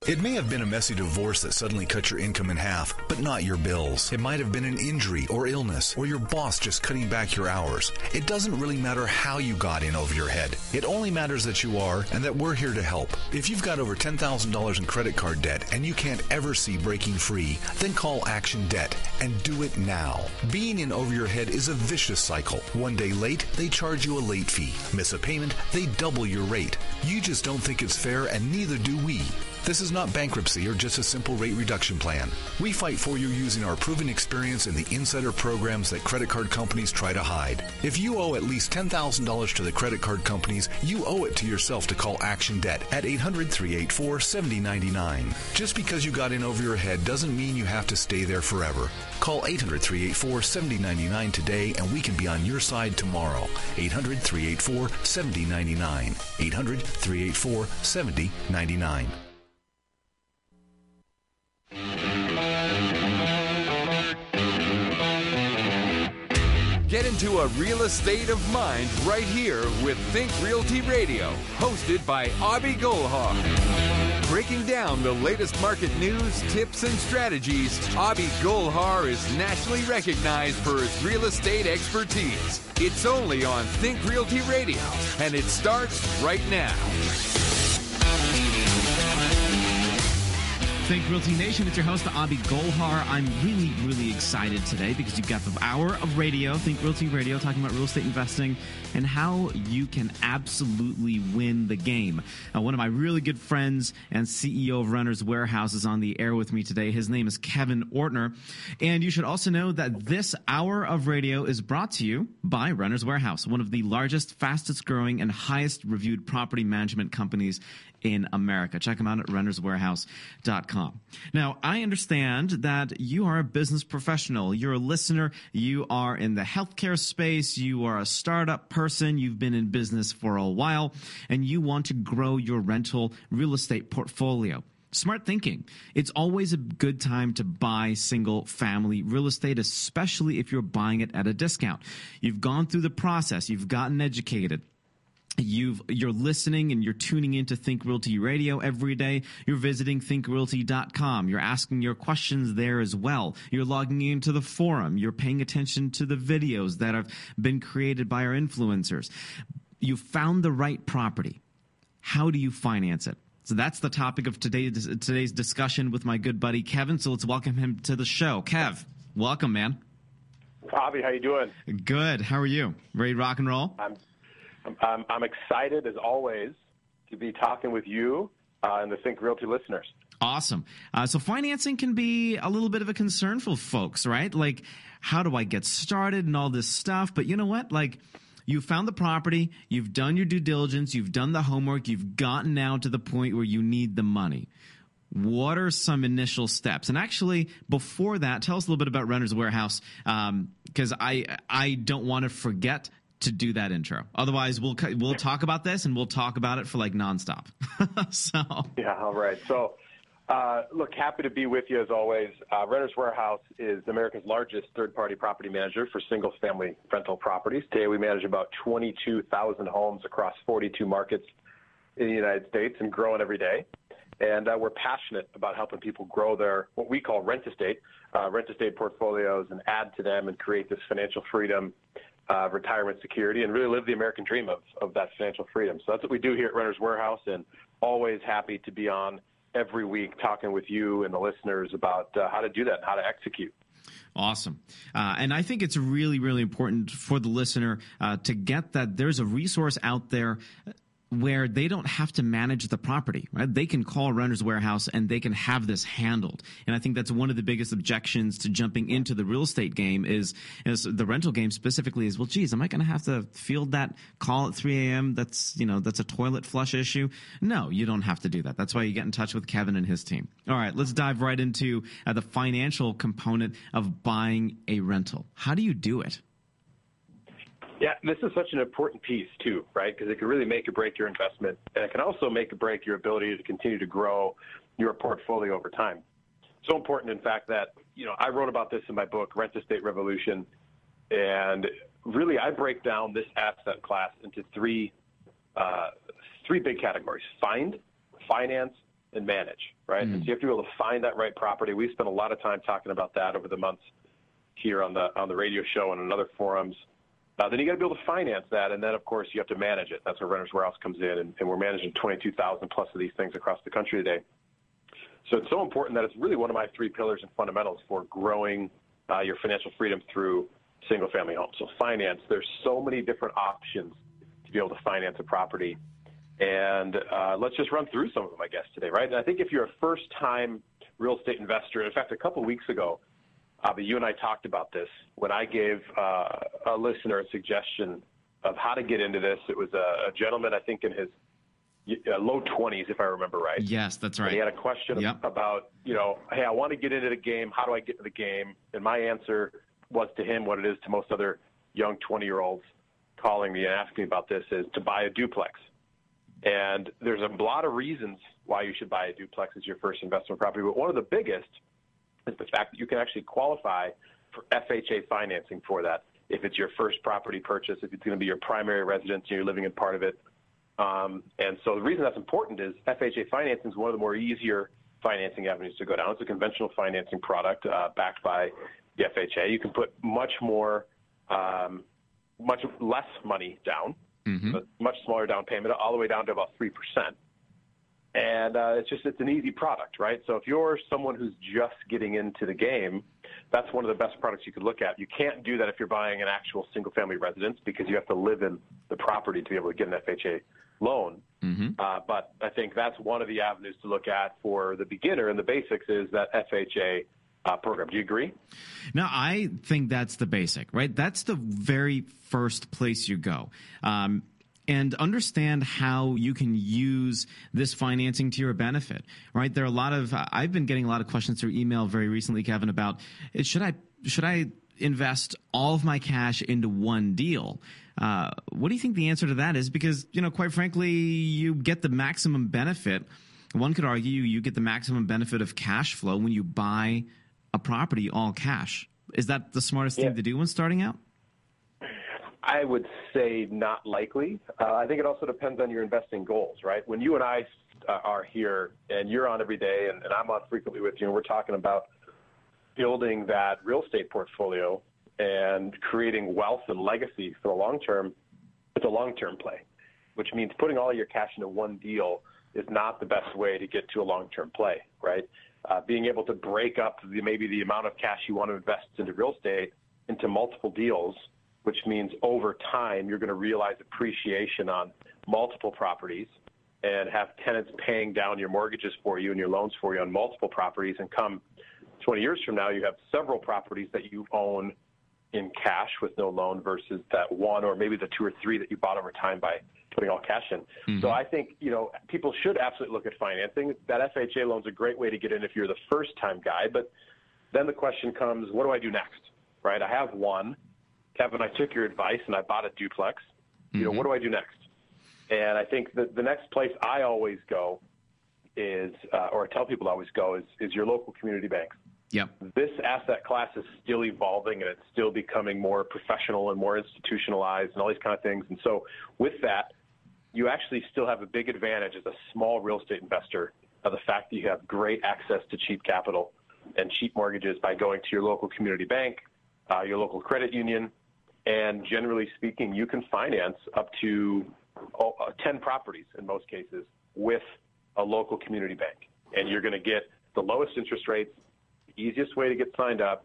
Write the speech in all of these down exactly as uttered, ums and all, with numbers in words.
It may have been a messy divorce that suddenly cut your income in half, but not your bills. It might have been an injury or illness, or your boss just cutting back your hours. It doesn't really matter how you got in over your head. It only matters that you are and that we're here to help. If you've got over ten thousand dollars in credit card debt and you can't ever see breaking free, then call Action Debt and do it now. Being in over your head is a vicious cycle. One day late, they charge you a late fee. Miss a payment, they double your rate. You just don't think it's fair, and neither do we. This is not bankruptcy or just a simple rate reduction plan. We fight for you using our proven experience in the insider programs that credit card companies try to hide. If you owe at least ten thousand dollars to the credit card companies, you owe it to yourself to call Action Debt at eight hundred, three eight four, seven zero nine nine. Just because you got in over your head doesn't mean you have to stay there forever. Call eight hundred, three eight four, seven zero nine nine today and we can be on your side tomorrow. eight hundred, three eight four, seven zero nine nine. eight hundred, three eight four, seven zero nine nine. Get into a real estate of mind right here with Think Realty Radio, hosted by Abhi Golhar. Breaking down the latest market news, tips, and strategies, Abhi Golhar is nationally recognized for his real estate expertise. It's only on Think Realty Radio, and it starts right now. Think Realty Nation, it's your host, Abhi Golhar. I'm really, really excited today because you've got the hour of radio, Think Realty Radio, talking about real estate investing and how you can absolutely win the game. Uh, one of my really good friends and C E O of Renters Warehouse is on the air with me today. His name is Kevin Ortner. And you should also know that this hour of radio is brought to you by Renters Warehouse, one of the largest, fastest growing, and highest reviewed property management companies in America. Check them out at renters warehouse dot com. Now, I understand that you are a business professional. You're a listener. You are in the healthcare space. You are a startup person. You've been in business for a while, and you want to grow your rental real estate portfolio. Smart thinking. It's always a good time to buy single family real estate, especially if you're buying it at a discount. You've gone through the process. You've gotten educated. You've, you're listening and you're tuning into Think Realty Radio every day. You're visiting think realty dot com. You're asking your questions there as well. You're logging into the forum. You're paying attention to the videos that have been created by our influencers. You found the right property. How do you finance it? So that's the topic of today, today's discussion with my good buddy Kevin. So let's welcome him to the show. Kev, welcome, man. Bobby, how you doing? Good. How are you? Ready to rock and roll? I'm I'm, I'm excited, as always, to be talking with you uh, and the Think Realty listeners. Awesome. Uh, so financing can be a little bit of a concern for folks, right? Like, how do I get started and all this stuff? But you know what? Like, you found the property, you've done your due diligence, you've done the homework, you've gotten now to the point where you need the money. What are some initial steps? And actually, before that, tell us a little bit about Renters Warehouse, because um, I I don't want to forget to do that intro. Otherwise, we'll we'll talk about this and we'll talk about it for like nonstop. so yeah, all right. So, uh, look, happy to be with you as always. Uh, Renters Warehouse is America's largest third-party property manager for single-family rental properties. Today, we manage about twenty-two thousand homes across forty-two markets in the United States and growing every day. And uh, we're passionate about helping people grow their what we call rent estate, uh, rent estate portfolios, and add to them and create this financial freedom. Uh, retirement security, and really live the American dream of, of that financial freedom. So that's what we do here at Renters Warehouse, and always happy to be on every week talking with you and the listeners about uh, how to do that and how to execute. Awesome. Uh, and I think it's really, really important for the listener uh, to get that there's a resource out there where they don't have to manage the property, right? They can call Renters Warehouse and they can have this handled. And I think that's one of the biggest objections to jumping into the real estate game is, is the rental game specifically is, well, geez, am I going to have to field that call at three a.m. That's, you know, that's a toilet flush issue? No, you don't have to do that. That's why you get in touch with Kevin and his team. All right, let's dive right into uh, the financial component of buying a rental. How do you do it? Yeah, this is such an important piece, too, right? Because it can really make or break your investment, and it can also make or break your ability to continue to grow your portfolio over time. So important, in fact, that, you know, I wrote about this in my book, Rent Estate Revolution, and really I break down this asset class into three, uh, three big categories: find, finance, and manage, right? Mm. And so you have to be able to find that right property. We spent a lot of time talking about that over the months here on the on the radio show and in other forums. Uh, then you got to be able to finance that, and then, of course, you have to manage it. That's where Renters Warehouse comes in, and, and we're managing twenty-two thousand plus of these things across the country today. So it's so important that it's really one of my three pillars and fundamentals for growing uh, your financial freedom through single-family homes. So finance, there's so many different options to be able to finance a property. And uh, let's just run through some of them, I guess, today, right? And I think if you're a first-time real estate investor, in fact, a couple weeks ago, uh, but you and I talked about this when I gave uh, a listener a suggestion of how to get into this. It was a, a gentleman, I think, in his uh, low twenties, if I remember right. Yes, that's right. And he had a question yep. about, you know, hey, I want to get into the game. How do I get into the game? And my answer was to him what it is to most other young twenty-year-olds calling me and asking me about this is to buy a duplex. And there's a lot of reasons why you should buy a duplex as your first investment property. But one of the biggest is the fact that you can actually qualify for F H A financing for that. If it's your first property purchase, if it's going to be your primary residence and you're living in part of it. Um, and so the reason that's important is F H A financing is one of the more easier financing avenues to go down. It's a conventional financing product uh, backed by the F H A. You can put much more, um, much less money down. Mm-hmm. A much smaller down payment, all the way down to about three percent. And uh, it's just, it's an easy product, right? So if you're someone who's just getting into the game, that's one of the best products you could look at. You can't do that if you're buying an actual single-family residence because you have to live in the property to be able to get an F H A loan. Mm-hmm. Uh, but I think that's one of the avenues to look at for the beginner, and the basics is that F H A Uh, program. Do you agree? No, I think that's the basic, right? That's the very first place you go. Um, and understand how you can use this financing to your benefit, right? There are a lot of, uh, I've been getting a lot of questions through email very recently, Kevin, about should I, should I invest all of my cash into one deal? Uh, what do you think the answer to that is? Because, you know, quite frankly, you get the maximum benefit. One could argue you get the maximum benefit of cash flow when you buy a property all cash. Is that the smartest yeah. thing to do when starting out? I would say not likely. Uh, I think it also depends on your investing goals, right? When you and I uh, are here and you're on every day and, and I'm on frequently with you and we're talking about building that real estate portfolio and creating wealth and legacy for the long term, it's a long-term play, which means putting all your cash into one deal is not the best way to get to a long-term play, right? Uh, being able to break up the, maybe the amount of cash you want to invest into real estate into multiple deals, which means over time you're going to realize appreciation on multiple properties and have tenants paying down your mortgages for you and your loans for you on multiple properties. And come twenty years from now, you have several properties that you own in cash with no loan versus that one or maybe the two or three that you bought over time by putting all cash in. Mm-hmm. So I think, you know, people should absolutely look at financing. That F H A loan is a great way to get in if you're the first-time guy. But then the question comes, what do I do next, right? I have one. Kevin, I took your advice, and I bought a duplex. Mm-hmm. You know, what do I do next? And I think that the next place I always go is, uh, or I tell people to always go, is, is your local community bank. Yep. This asset class is still evolving, and it's still becoming more professional and more institutionalized and all these kind of things. And so with that, you actually still have a big advantage as a small real estate investor of the fact that you have great access to cheap capital and cheap mortgages by going to your local community bank, uh, your local credit union, and generally speaking, you can finance up to oh, uh, ten properties in most cases with a local community bank. And you're going to get the lowest interest rates, the easiest way to get signed up,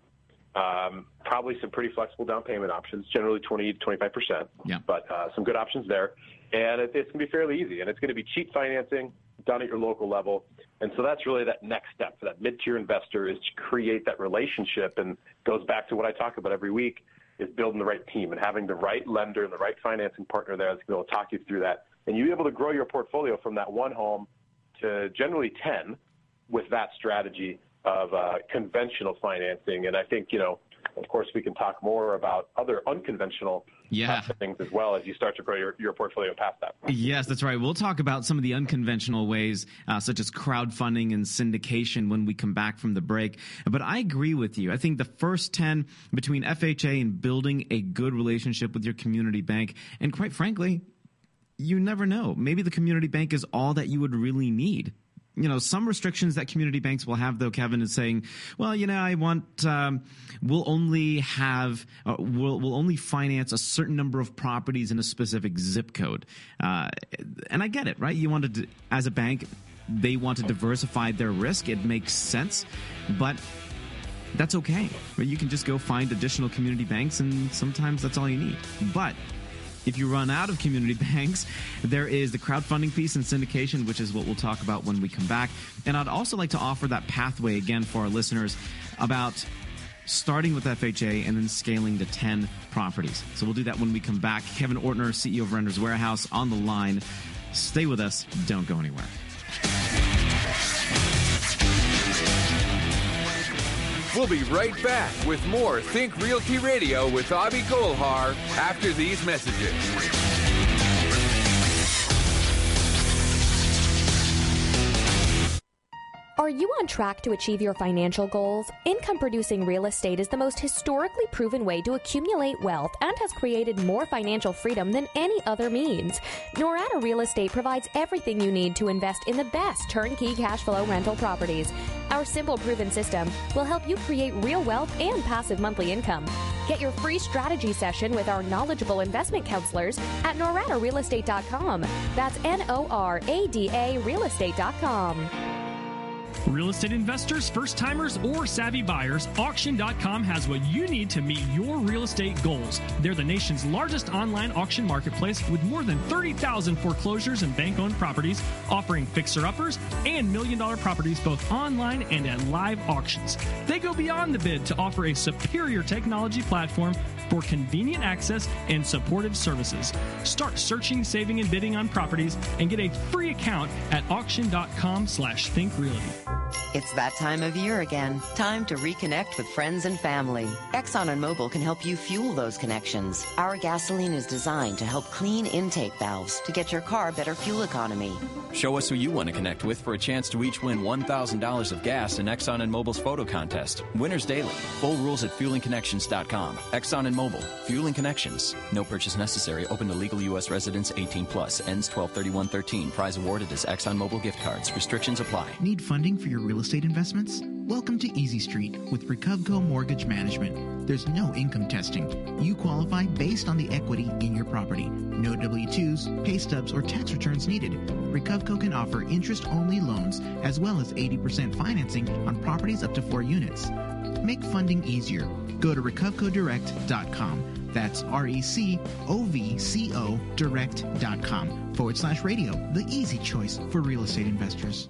um, probably some pretty flexible down payment options, generally twenty to twenty-five percent, yeah. but uh, some good options there. And it, it's going to be fairly easy, and it's going to be cheap financing done at your local level. And so that's really that next step for that mid-tier investor is to create that relationship, and goes back to what I talk about every week, is building the right team and having the right lender and the right financing partner there that's going to be able to talk you through that. And you'll be able to grow your portfolio from that one home to generally ten with that strategy of uh, conventional financing. And I think, you know, of course, we can talk more about other unconventional yeah. uh, things as well as you start to grow your, your portfolio past that. Yes, that's right. We'll talk about some of the unconventional ways, uh, such as crowdfunding and syndication when we come back from the break. But I agree with you. I think the first ten between F H A and building a good relationship with your community bank, and quite frankly, you never know. Maybe the community bank is all that you would really need. You know, some restrictions that community banks will have, though, Kevin, is saying, well, you know, I want, um, we'll only have, uh, we'll, we'll only finance a certain number of properties in a specific zip code. Uh, and I get it, right? You want to, as a bank, they want to diversify their risk. It makes sense, but that's okay. You can just go find additional community banks, and sometimes that's all you need. But if you run out of community banks, there is the crowdfunding piece and syndication, which is what we'll talk about when we come back. And I'd also like to offer that pathway again for our listeners about starting with F H A and then scaling to ten properties. So we'll do that when we come back. Kevin Ortner, C E O of Renters Warehouse, on the line. Stay with us. Don't go anywhere. We'll be right back with more Think Realty Radio with Abhi Golhar after these messages. Are you on track to achieve your financial goals? Income-producing real estate is the most historically proven way to accumulate wealth and has created more financial freedom than any other means. Norada Real Estate provides everything you need to invest in the best turnkey cash flow rental properties. Our simple, proven system will help you create real wealth and passive monthly income. Get your free strategy session with our knowledgeable investment counselors at norada real estate dot com. That's N O R A D A real estate dot com. Real estate investors, first-timers, or savvy buyers, auction dot com has what you need to meet your real estate goals. They're the nation's largest online auction marketplace with more than thirty thousand foreclosures and bank-owned properties, offering fixer-uppers and million-dollar properties both online and at live auctions. They go beyond the bid to offer a superior technology platform for convenient access and supportive services. Start searching, saving, and bidding on properties and get a free account at auction dot com slash think realty. It's that time of year again. Time to reconnect with friends and family. Exxon and Mobil can help you fuel those connections. Our gasoline is designed to help clean intake valves to get your car better fuel economy. Show us who you want to connect with for a chance to each win one thousand dollars of gas in Exxon and Mobil's photo contest. Winners daily. Full rules at fueling connections dot com. Exxon and Mobil. Fueling Connections. No purchase necessary. Open to legal U S residents eighteen plus. Ends twelve thirty-one thirteen. Prize awarded as Exxon Mobil gift cards. Restrictions apply. Need funding for your real estate investments? Welcome to Easy Street with Recovco Mortgage Management. There's no income testing. You qualify based on the equity in your property. No W two's, pay stubs, or tax returns needed. Recovco can offer interest-only loans as well as eighty percent financing on properties up to four units. Make funding easier. Go to recovco direct dot com. That's R E C O V C O direct dot com forward slash radio, the easy choice for real estate investors.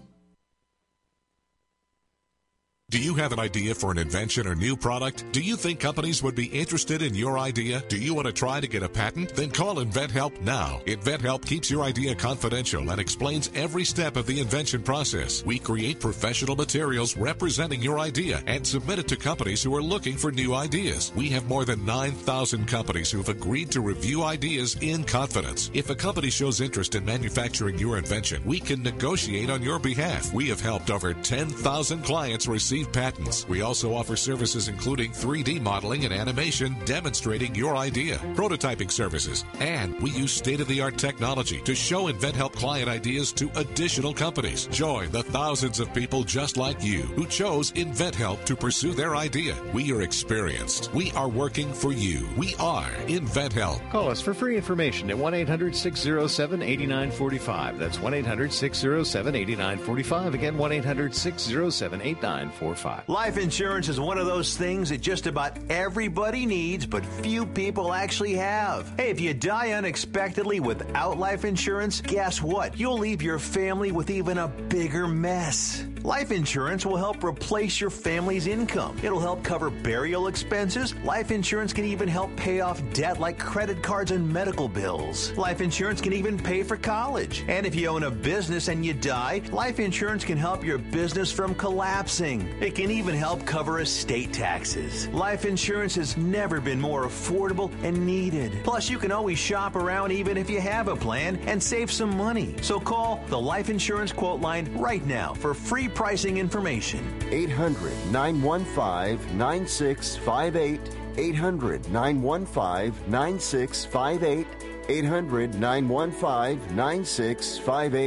Do you have an idea for an invention or new product? Do you think companies would be interested in your idea? Do you want to try to get a patent? Then call InventHelp now. InventHelp keeps your idea confidential and explains every step of the invention process. We create professional materials representing your idea and submit it to companies who are looking for new ideas. We have more than nine thousand companies who have agreed to review ideas in confidence. If a company shows interest in manufacturing your invention, we can negotiate on your behalf. We have helped over ten thousand clients receive patents. We also offer services including three D modeling and animation demonstrating your idea, prototyping services, and we use state-of-the-art technology to show InventHelp client ideas to additional companies. Join the thousands of people just like you who chose InventHelp to pursue their idea. We are experienced. We are working for you. We are InventHelp. Call us for free information at one eight hundred six oh seven eight nine four five. That's one eight hundred six oh seven eight nine four five. Again, one eight hundred six oh seven eight nine four five. Life insurance is one of those things that just about everybody needs, but few people actually have. Hey, if you die unexpectedly without life insurance, guess what? You'll leave your family with even a bigger mess. Life insurance will help replace your family's income. It'll help cover burial expenses. Life insurance can even help pay off debt like credit cards and medical bills. Life insurance can even pay for college. And if you own a business and you die, life insurance can help your business from collapsing. It can even help cover estate taxes. Life insurance has never been more affordable and needed. Plus, you can always shop around even if you have a plan and save some money. So call the Life Insurance Quote Line right now for free pricing information. eight hundred nine one five nine six five eight. eight hundred nine one five nine six five eight. eight hundred nine one five nine six five eight.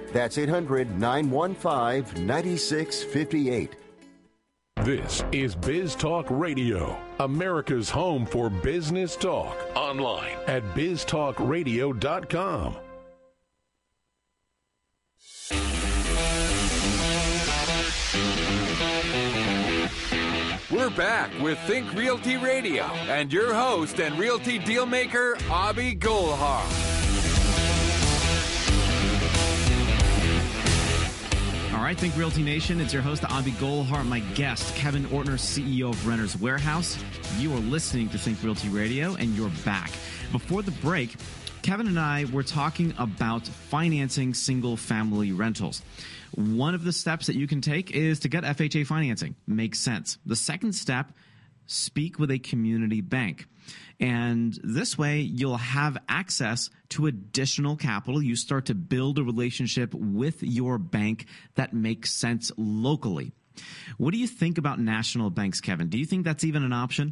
That's eight hundred, nine one five, nine six five eight. This is Biz Talk Radio, America's home for business talk. Online at biz talk radio dot com. We're back with Think Realty Radio and your host and realty dealmaker, Abhi Golhar. All right, Think Realty Nation, it's your host, Abhi Golhar. My guest, Kevin Ortner, C E O of Renters Warehouse. You are listening to Think Realty Radio, and you're back. Before the break, Kevin and I were talking about financing single-family rentals. One of the steps that you can take is to get F H A financing. Makes sense. The second step, speak with a community bank. And this way, you'll have access to additional capital. You start to build a relationship with your bank that makes sense locally. What do you think about national banks, Kevin? Do you think that's even an option?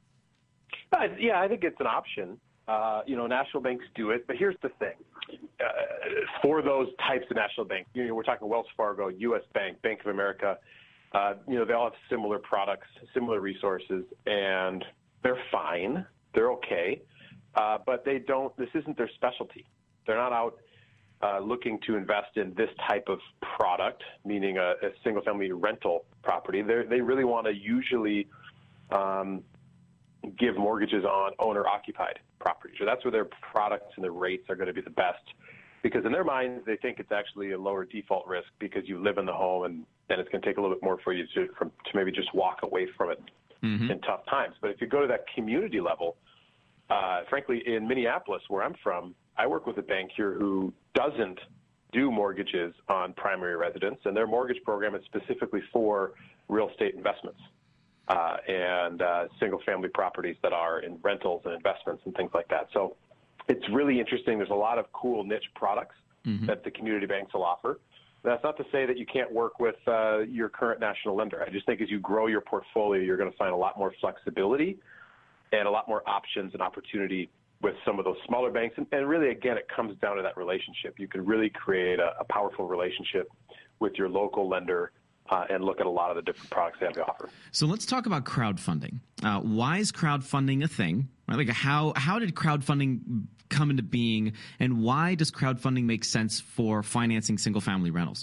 Uh, yeah, I think it's an option. Uh, you know, national banks do it, but here's the thing. Uh, for those types of national banks, you know, we're talking Wells Fargo, U S Bank, Bank of America, uh, you know, they all have similar products, similar resources, and they're fine. They're okay. Uh, but they don't, this isn't their specialty. They're not out uh, looking to invest in this type of product, meaning a, a single family rental property. They're, they really want to usually um, give mortgages on owner occupied properties. So that's where their products and their rates are going to be the best, because in their minds, they think it's actually a lower default risk because you live in the home, and then it's going to take a little bit more for you to, from, to maybe just walk away from it mm-hmm. in tough times. But if you go to that community level, uh, frankly, in Minneapolis, where I'm from, I work with a bank here who doesn't do mortgages on primary residence, and their mortgage program is specifically for real estate investments. Uh, and uh, single-family properties that are in rentals and investments and things like that. So it's really interesting. There's a lot of cool niche products mm-hmm. that the community banks will offer. That's not to say that you can't work with uh, your current national lender. I just think as you grow your portfolio, you're going to find a lot more flexibility and a lot more options and opportunity with some of those smaller banks. And, and really, again, it comes down to that relationship. You can really create a, a powerful relationship with your local lender Uh, and look at a lot of the different products they have to offer. So let's talk about crowdfunding. Uh, why is crowdfunding a thing? Right? Like how how did crowdfunding come into being, and why does crowdfunding make sense for financing single-family rentals?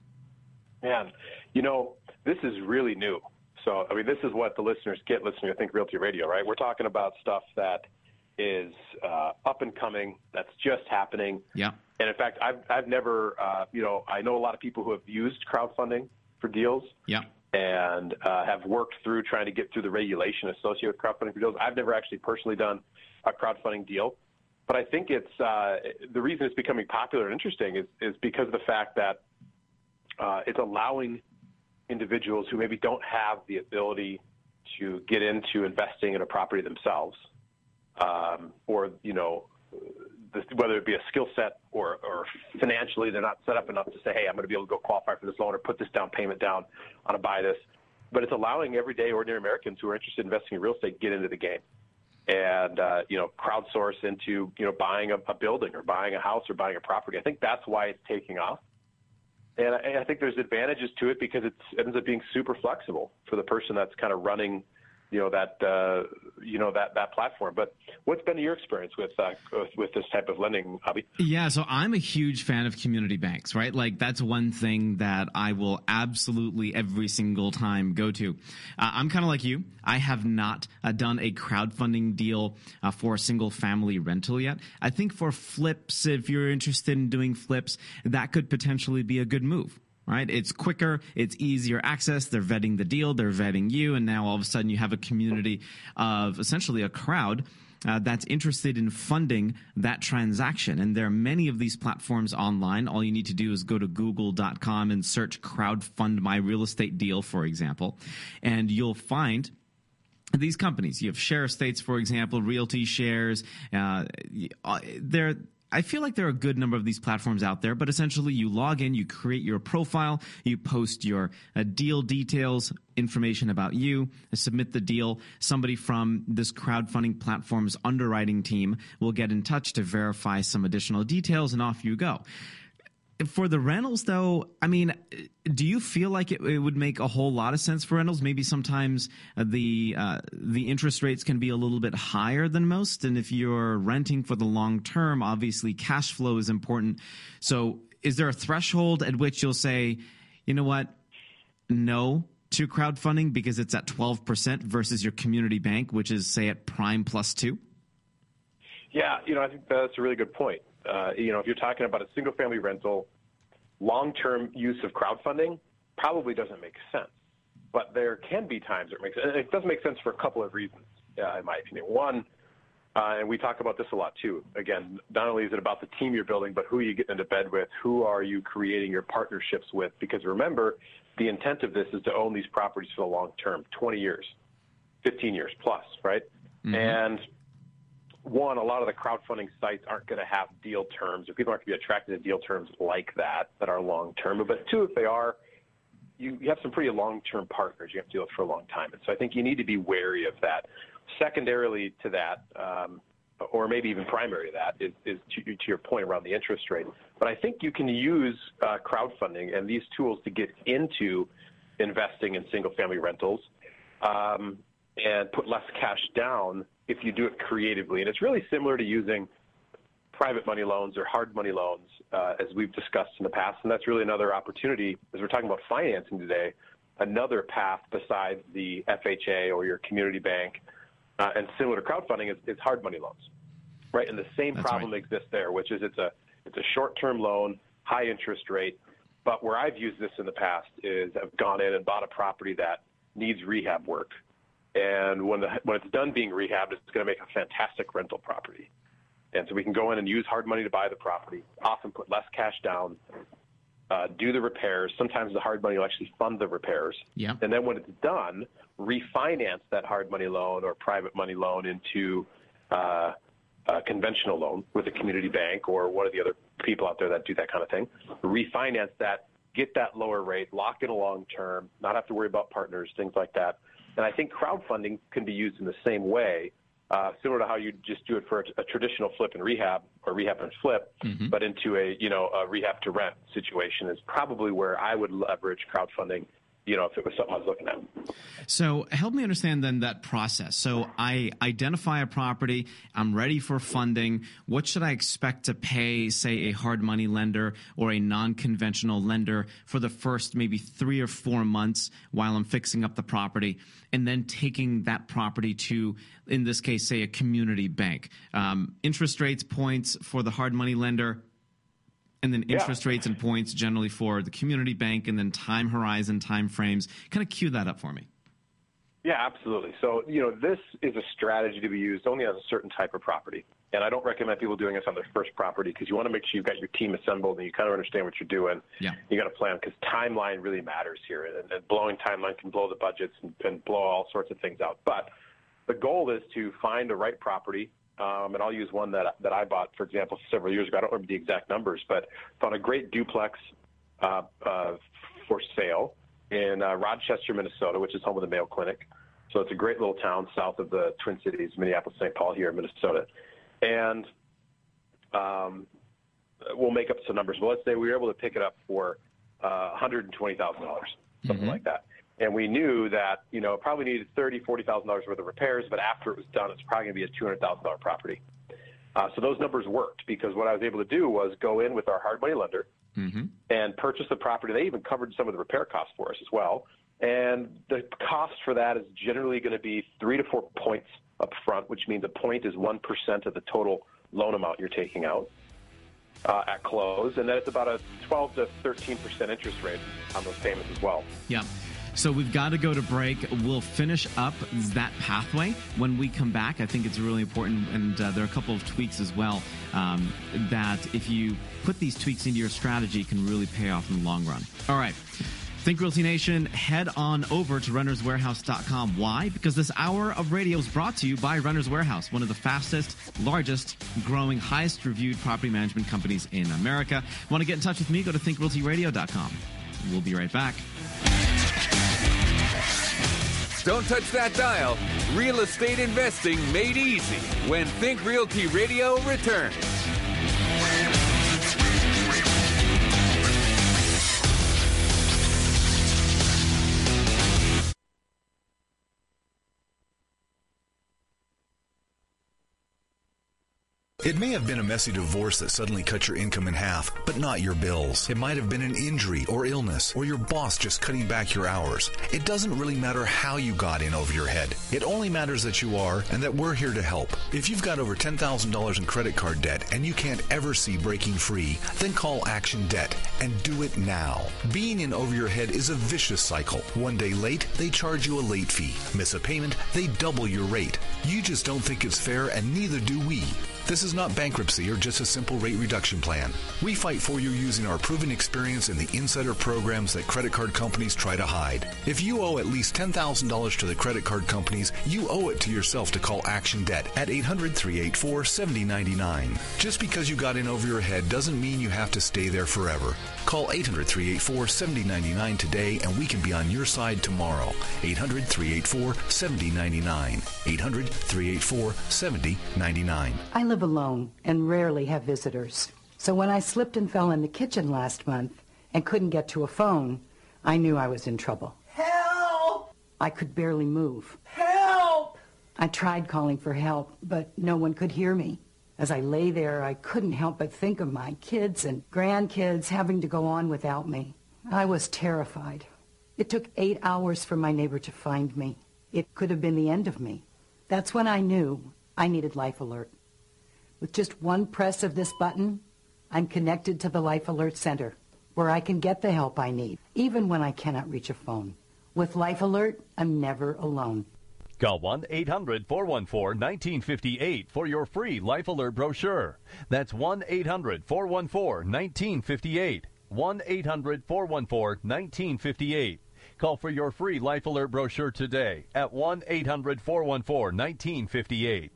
Man, you know, this is really new. So, I mean, this is what the listeners get listening to Think Realty Radio, right? We're talking about stuff that is uh, up and coming, that's just happening. Yeah. And in fact, I've, I've never, uh, you know, I know a lot of people who have used crowdfunding for deals yeah. and uh, have worked through trying to get through the regulation associated with crowdfunding for deals. I've never actually personally done a crowdfunding deal, but I think it's uh, the reason it's becoming popular and interesting is, is because of the fact that uh, it's allowing individuals who maybe don't have the ability to get into investing in a property themselves um, or, you know, whether it be a skill set or, or financially, they're not set up enough to say, hey, I'm going to be able to go qualify for this loan or put this down payment down on a buy this. But it's allowing everyday ordinary Americans who are interested in investing in real estate get into the game and, uh, you know, crowdsource into, you know, buying a, a building or buying a house or buying a property. I think that's why it's taking off. And I, I think there's advantages to it because it's, it ends up being super flexible for the person that's kind of running, you know, that, uh, you know, that, that platform. But what's been your experience with, uh, with, with this type of lending, Abhi? Yeah. So I'm a huge fan of community banks, right? Like that's one thing that I will absolutely every single time go to. Uh, I'm kind of like you. I have not uh, done a crowdfunding deal uh, for a single family rental yet. I think for flips, if you're interested in doing flips, that could potentially be a good move. Right? It's quicker. It's easier access. They're vetting the deal. They're vetting you. And now all of a sudden you have a community of essentially a crowd uh, that's interested in funding that transaction. And there are many of these platforms online. All you need to do is go to google dot com and search crowdfund my real estate deal, for example, and you'll find these companies. You have Share Estates, for example, Realty Shares. Uh, they're I feel like there are a good number of these platforms out there, but essentially you log in, you create your profile, you post your uh, deal details, information about you, submit the deal. Somebody from this crowdfunding platform's underwriting team will get in touch to verify some additional details, and off you go. For the rentals, though, I mean, do you feel like it, it would make a whole lot of sense for rentals? Maybe sometimes the uh, the interest rates can be a little bit higher than most. And if you're renting for the long term, obviously cash flow is important. So is there a threshold at which you'll say, you know what, no to crowdfunding because it's at twelve percent versus your community bank, which is, say, at prime plus two? Yeah, you know, I think that's a really good point. Uh, you know, if you're talking about a single-family rental, long-term use of crowdfunding probably doesn't make sense. But there can be times it makes sense. It doesn't make sense for a couple of reasons, uh, in my opinion. One, uh, and we talk about this a lot too. Again, not only is it about the team you're building, but who you get into bed with, who are you creating your partnerships with? Because remember, the intent of this is to own these properties for the long term, twenty years, fifteen years plus, right? Mm-hmm. And one, a lot of the crowdfunding sites aren't going to have deal terms, or people aren't going to be attracted to deal terms like that that are long-term. But two, if they are, you, you have some pretty long-term partners you have to deal with for a long time. And so I think you need to be wary of that. Secondarily to that, um, or maybe even primary to that, is, is to, to your point around the interest rate. But I think you can use uh, crowdfunding and these tools to get into investing in single-family rentals um, and put less cash down if you do it creatively. And it's really similar to using private money loans or hard money loans, uh, as we've discussed in the past. And that's really another opportunity, as we're talking about financing today, another path besides the F H A or your community bank, uh, and similar to crowdfunding is, is hard money loans, right? And the same that's problem right. exists there, which is it's a, it's a short-term loan, high interest rate. But where I've used this in the past is I've gone in and bought a property that needs rehab work. And when, the, when it's done being rehabbed, it's going to make a fantastic rental property. And so we can go in and use hard money to buy the property, often put less cash down, uh, do the repairs. Sometimes the hard money will actually fund the repairs. Yeah. And then when it's done, refinance that hard money loan or private money loan into uh, a conventional loan with a community bank or one of the other people out there that do that kind of thing. Refinance that, get that lower rate, lock in a long term, not have to worry about partners, things like that. And I think crowdfunding can be used in the same way, uh, similar to how you just do it for a, a traditional flip and rehab or rehab and flip, mm-hmm. but into a, you know, a rehab to rent situation is probably where I would leverage crowdfunding, you know, if it was something I was looking at. So help me understand then that process. So I identify a property, I'm ready for funding. What should I expect to pay, say, a hard money lender or a non-conventional lender for the first maybe three or four months while I'm fixing up the property, and then taking that property to, in this case, say, a community bank? Um, interest rates, points for the hard money lender, and then interest yeah. rates and points generally for the community bank, and then time horizon, time frames. Kind of cue that up for me. Yeah, absolutely. So, you know, this is a strategy to be used only on a certain type of property. And I don't recommend people doing this on their first property because you want to make sure you've got your team assembled and you kind of understand what you're doing. Yeah. You got to plan because timeline really matters here. And, and blowing timeline can blow the budgets and, and blow all sorts of things out. But the goal is to find the right property. Um, and I'll use one that that I bought, for example, several years ago. I don't remember the exact numbers, but found a great duplex uh, uh, for sale in uh, Rochester, Minnesota, which is home of the Mayo Clinic. So it's a great little town south of the Twin Cities, Minneapolis, Saint Paul here in Minnesota. And um, we'll make up some numbers. But let's say we were able to pick it up for uh, one hundred twenty thousand dollars, something mm-hmm. like that. And we knew that, you know, it probably needed thirty thousand dollars, forty thousand dollars worth of repairs, but after it was done, it's probably going to be a two hundred thousand dollars property. Uh, so those numbers worked because what I was able to do was go in with our hard money lender mm-hmm. and purchase the property. They even covered some of the repair costs for us as well. And the cost for that is generally going to be three to four points up front, which means a point is one percent of the total loan amount you're taking out uh, at close. And then it's about a twelve to thirteen percent interest rate on those payments as well. Yeah. So we've got to go to break. We'll finish up that pathway when we come back. I think it's really important, and uh, there are a couple of tweaks as well, um, that if you put these tweaks into your strategy, can really pay off in the long run. All right. Think Realty Nation, head on over to renters warehouse dot com. Why? Because this hour of radio is brought to you by Renters Warehouse, one of the fastest, largest, growing, highest reviewed property management companies in America. Want to get in touch with me? Go to think realty radio dot com. We'll be right back. Don't touch that dial. Real estate investing made easy when Think Realty Radio returns. It may have been a messy divorce that suddenly cut your income in half, but not your bills. It might have been an injury or illness, or your boss just cutting back your hours. It doesn't really matter how you got in over your head. It only matters that you are and that we're here to help. If you've got over ten thousand dollars in credit card debt and you can't ever see breaking free, then call Action Debt and do it now. Being in over your head is a vicious cycle. One day late, they charge you a late fee. Miss a payment, they double your rate. You just don't think it's fair, and neither do we. This is not bankruptcy or just a simple rate reduction plan. We fight for you using our proven experience in the insider programs that credit card companies try to hide. If you owe at least ten thousand dollars to the credit card companies, you owe it to yourself to call Action Debt at eight hundred, three eight four, seven zero nine nine. Just because you got in over your head doesn't mean you have to stay there forever. Call eight hundred, three eight four, seven zero nine nine today and we can be on your side tomorrow. eight hundred, three eight four, seven zero nine nine. eight hundred, three eight four, seven zero nine nine. I live alone and rarely have visitors. So when I slipped and fell in the kitchen last month and couldn't get to a phone, I knew I was in trouble. Help! I could barely move. Help! I tried calling for help, but no one could hear me. As I lay there, I couldn't help but think of my kids and grandkids having to go on without me. I was terrified. It took eight hours for my neighbor to find me. It could have been the end of me. That's when I knew I needed Life Alert. With just one press of this button, I'm connected to the Life Alert Center, where I can get the help I need, even when I cannot reach a phone. With Life Alert, I'm never alone. Call one eight hundred, four one four, one nine five eight for your free Life Alert brochure. That's one eight hundred, four one four, one nine five eight. one eight hundred, four one four, one nine five eight. Call for your free Life Alert brochure today at one eight hundred, four one four, one nine five eight.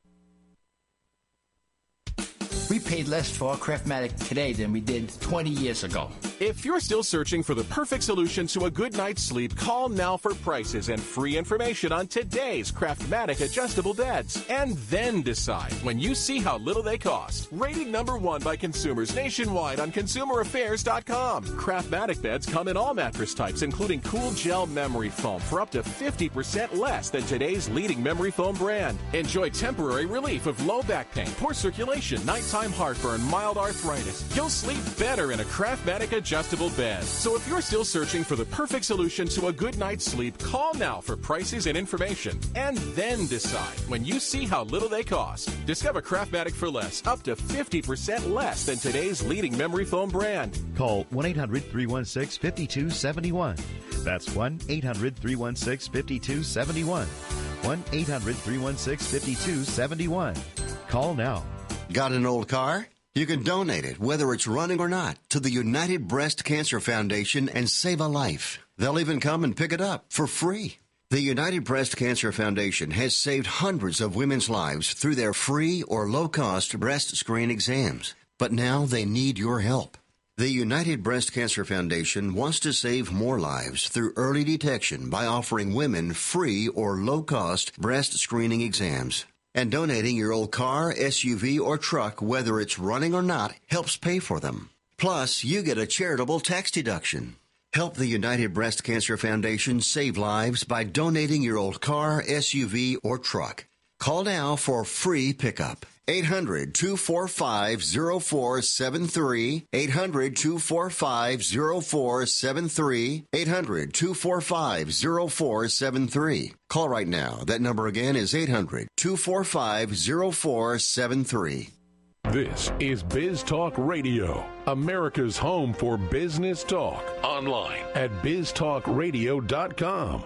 We paid less for our Craftmatic today than we did twenty years ago. If you're still searching for the perfect solution to a good night's sleep, call now for prices and free information on today's Craftmatic adjustable beds. And then decide when you see how little they cost. Rated number one by consumers nationwide on consumer affairs dot com. Craftmatic beds come in all mattress types, including cool gel memory foam for up to fifty percent less than today's leading memory foam brand. Enjoy temporary relief of low back pain, poor circulation, nighttime heartburn, mild arthritis. You'll sleep better in a Craftmatic adjustable bed. So if you're still searching for the perfect solution to a good night's sleep, call now for prices and information. And then decide when you see how little they cost. Discover Craftmatic for less, up to fifty percent less than today's leading memory foam brand. Call one eight hundred, three one six, five two seven one. That's one eight hundred, three one six, five two seven one. one eight hundred, three one six, five two seven one. Call now. Got an old car? You can donate it, whether it's running or not, to the United Breast Cancer Foundation and save a life. They'll even come and pick it up for free. The United Breast Cancer Foundation has saved hundreds of women's lives through their free or low-cost breast screen exams. But now they need your help. The United Breast Cancer Foundation wants to save more lives through early detection by offering women free or low-cost breast screening exams. And donating your old car, S U V, or truck, whether it's running or not, helps pay for them. Plus, you get a charitable tax deduction. Help the United Breast Cancer Foundation save lives by donating your old car, S U V, or truck. Call now for free pickup. eight hundred, two four five, zero four seven three. eight hundred, two four five, zero four seven three. eight hundred, two four five, zero four seven three. Call right now. That number again is eight hundred, two four five, zero four seven three. This is Biz Talk Radio, America's home for business talk. Online at biz talk radio dot com.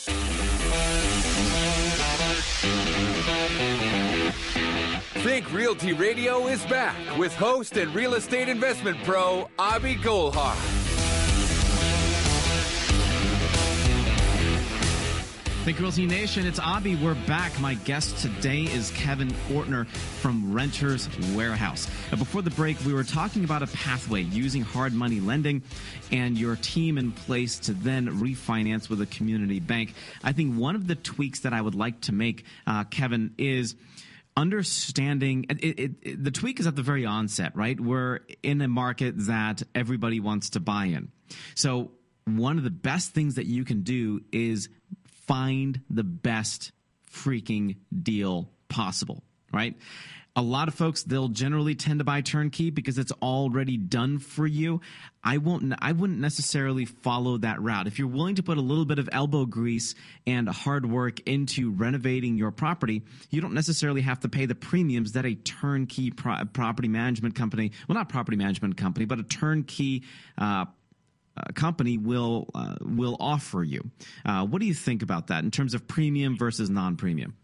Think Realty Radio is back with host and real estate investment pro, Abhi Golhar. Think Realty Nation, it's Abhi. We're back. My guest today is Kevin Ortner from Renters Warehouse. Now, before the break, we were talking about a pathway using hard money lending and your team in place to then refinance with a community bank. I think one of the tweaks that I would like to make, uh, Kevin, is understanding it, it, it, the tweak is at the very onset, right? We're in a market that everybody wants to buy in. So one of the best things that you can do is find the best freaking deal possible, right? A lot of folks, they'll generally tend to buy turnkey because it's already done for you. I won't. I wouldn't necessarily follow that route. If you're willing to put a little bit of elbow grease and hard work into renovating your property, you don't necessarily have to pay the premiums that a turnkey pro- property management company, well, not property management company, but a turnkey uh, uh, company will uh, will offer you. Uh, what do you think about that in terms of premium versus non-premium?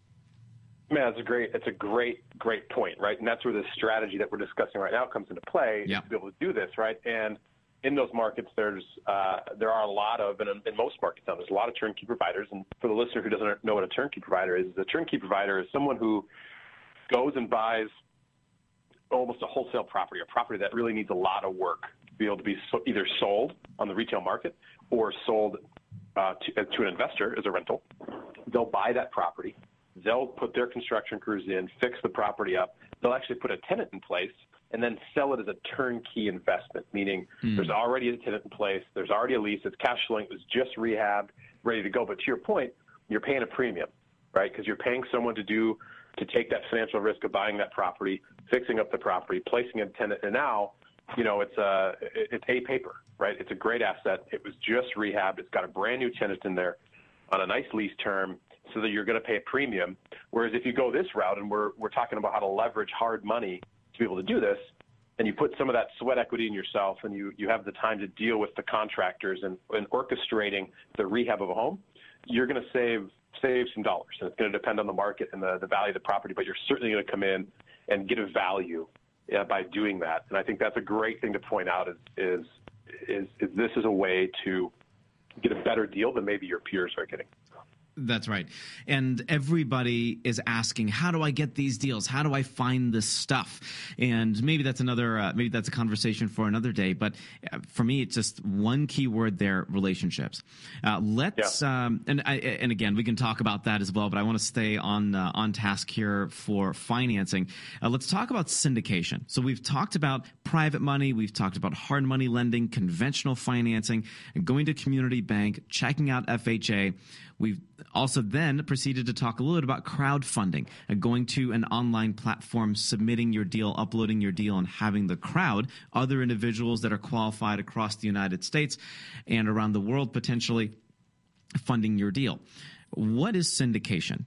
Man, it's a great, it's a great, great point, right? And that's where the strategy that we're discussing right now comes into play, yeah. is to be able to do this, right? And in those markets, there's uh, there are a lot of, and in most markets now, there's a lot of turnkey providers. And for the listener who doesn't know what a turnkey provider is, a turnkey provider is someone who goes and buys almost a wholesale property, a property that really needs a lot of work to be able to be so, either sold on the retail market or sold uh, to, to an investor as a rental. They'll buy that property. They'll put their construction crews in, fix the property up. They'll actually put a tenant in place and then sell it as a turnkey investment, meaning mm. there's already a tenant in place, there's already a lease, it's cash flowing, it was just rehabbed, ready to go. But to your point, you're paying a premium, right? Because you're paying someone to do to take that financial risk of buying that property, fixing up the property, placing a tenant, and now, you know, it's a it's a paper, right? It's a great asset. It was just rehabbed. It's got a brand new tenant in there on a nice lease term, so that you're going to pay a premium. Whereas if you go this route, and we're we're talking about how to leverage hard money to be able to do this, and you put some of that sweat equity in yourself, and you, you have the time to deal with the contractors and, and orchestrating the rehab of a home, you're going to save save some dollars. And it's going to depend on the market and the, the value of the property, but you're certainly going to come in and get a value uh, by doing that. And I think that's a great thing to point out is, is, is, is this is a way to get a better deal than maybe your peers are getting. That's right. And everybody is asking, how do I get these deals? How do I find this stuff? And maybe that's another, uh, maybe that's a conversation for another day. But for me, it's just one key word there, relationships. Uh, let's, yeah. um, and I, and again, we can talk about that as well, but I want to stay on, uh, on task here for financing. Uh, let's talk about syndication. So we've talked about private money. We've talked about hard money lending, conventional financing, and going to community bank, checking out F H A. We've also then proceeded to talk a little bit about crowdfunding, uh, going to an online platform, submitting your deal, uploading your deal, and having the crowd, other individuals that are qualified across the United States and around the world, potentially funding your deal. What is syndication?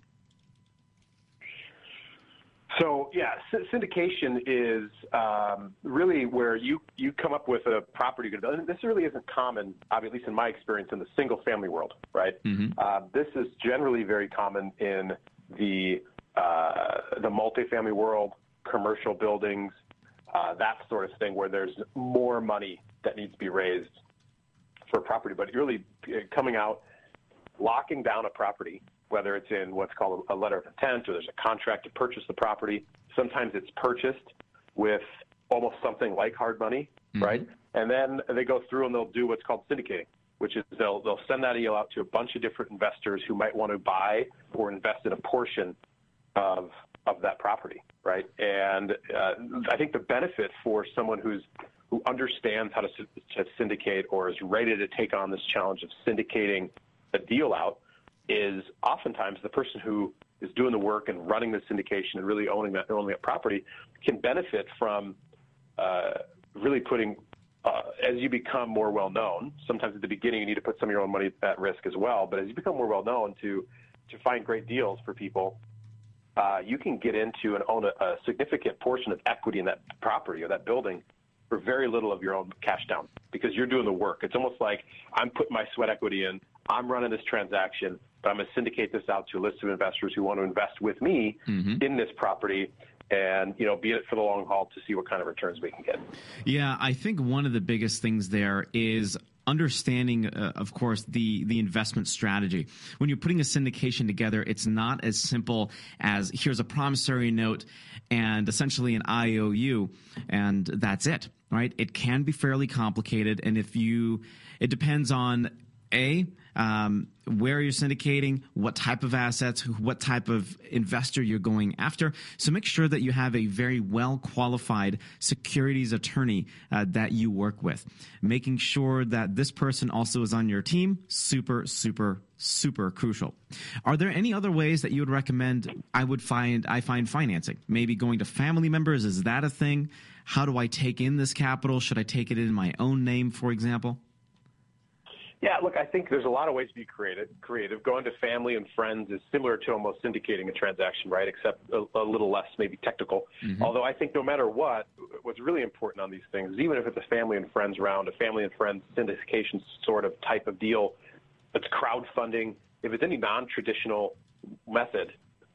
So, yeah, syndication is um, really where you, you come up with a property you're going to build. And this really isn't common, at least in my experience, in the single-family world, right? Mm-hmm. Uh, this is generally very common in the uh, the multifamily world, commercial buildings, uh, that sort of thing, where there's more money that needs to be raised for a property. But really coming out, locking down a property, whether it's in what's called a letter of intent or there's a contract to purchase the property. Sometimes it's purchased with almost something like hard money, mm-hmm. right? And then they go through and they'll do what's called syndicating, which is they'll they'll send that deal out to a bunch of different investors who might want to buy or invest in a portion of of that property, right? And uh, I think the benefit for someone who's who understands how to, to syndicate or is ready to take on this challenge of syndicating a deal out is oftentimes the person who is doing the work and running the syndication and really owning that owning that property can benefit from uh, really putting, uh, as you become more well known. Sometimes at the beginning you need to put some of your own money at risk as well. But as you become more well known to to find great deals for people, uh, you can get into and own a, a significant portion of equity in that property or that building for very little of your own cash down because you're doing the work. It's almost like I'm putting my sweat equity in. I'm running this transaction, but I'm going to syndicate this out to a list of investors who want to invest with me mm-hmm. in this property and, you know, be in it for the long haul to see what kind of returns we can get. Yeah, I think one of the biggest things there is understanding, uh, of course, the the investment strategy. When you're putting a syndication together, it's not as simple as here's a promissory note and essentially an I O U, and that's it, right? It can be fairly complicated, and if you, it depends on A, um, where you're syndicating, what type of assets, what type of investor you're going after. So make sure that you have a very well-qualified securities attorney uh, that you work with. Making sure that this person also is on your team, super, super, super crucial. Are there any other ways that you would recommend I would find I find financing? Maybe going to family members, is that a thing? How do I take in this capital? Should I take it in my own name, for example? Yeah, look, I think there's a lot of ways to be creative. Creative. Going to family and friends is similar to almost syndicating a transaction, right? Except a, a little less maybe technical. Mm-hmm. Although I think no matter what, what's really important on these things, even if it's a family and friends round, a family and friends syndication sort of type of deal, it's crowdfunding. If it's any non-traditional method,